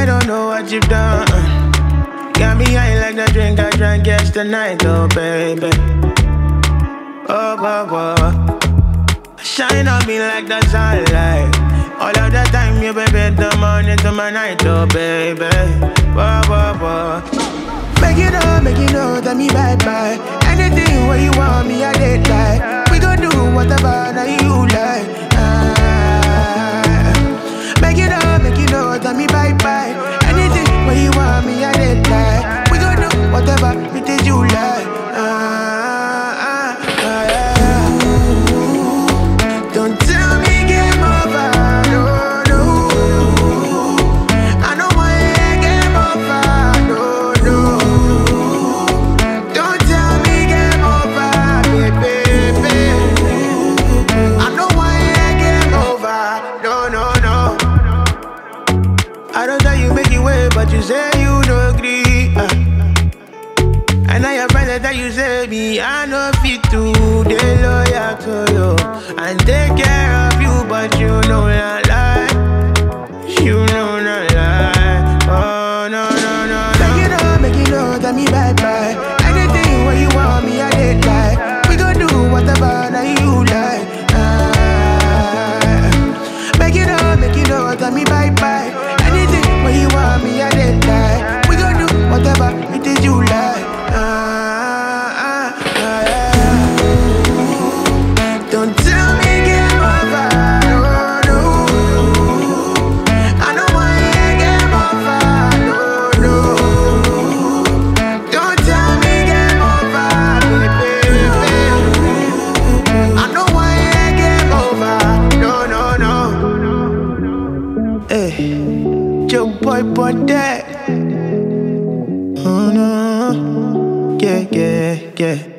don't know what you've done. Got me high like the drink I drank yesterday, oh baby. Oh, oh, oh. Shine on me like the sunlight. All of the time you baby, the morning to my night, oh baby. Oh, oh, oh. Make you know, tell me bye-bye. Anything where you want me, I did like. We gon' do whatever that you like. Make you know, tell me bye-bye. Anything where you want me, I did like. We gon' do whatever it is you like. Don't tell me game over, no, no. I know my game over, no, no. Don't tell me game over, baby. I know my game over, no, no, no. I don't tell you make it way, but you say you no agree. And now your friends that you say me, I know fit to they loyal to you and take care of you, but you know not lie. You know not lie. Oh no no no no. Make you know, tell me bye-bye. Anything where you want me, I did like. We gon' do whatever that you like. Make you know, tell me bye-bye. Anything where you want me, I did like. We gon' do whatever it is you like. Don't tell me game over, no, no. I know my game over, no, no. Don't tell me game over, baby. I know my game over, no, no, no. Hey, Joe boy, that. Oh no, yeah, yeah, yeah.